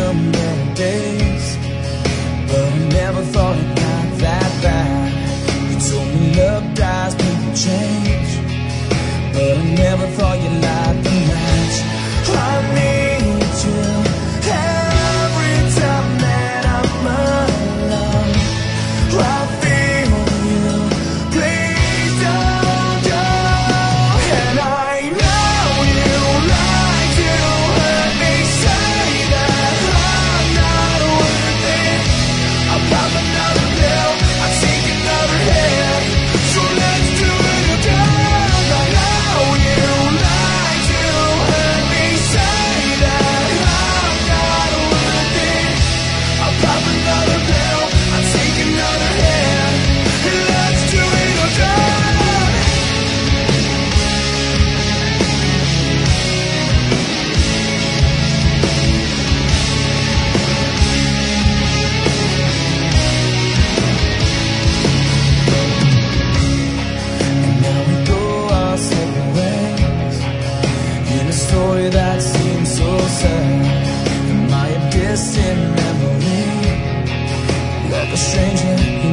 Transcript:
some better days, but I never thought it got that bad. You told me love dies, people change, but I never thought you liked the match. I need you every time that I'm alone. I feel you, please don't go. And I know you like to hurt me, say that I'm not worth it. I'll pop another pill, I'll take another hit, so let's do it again. I know you like to hurt me, say that I'm not worth it. I'll pop another pill, I'll take another hit, and let's do it again. And now we go our separate ways in a story that seems so sad. Am I a distant memory, like a stranger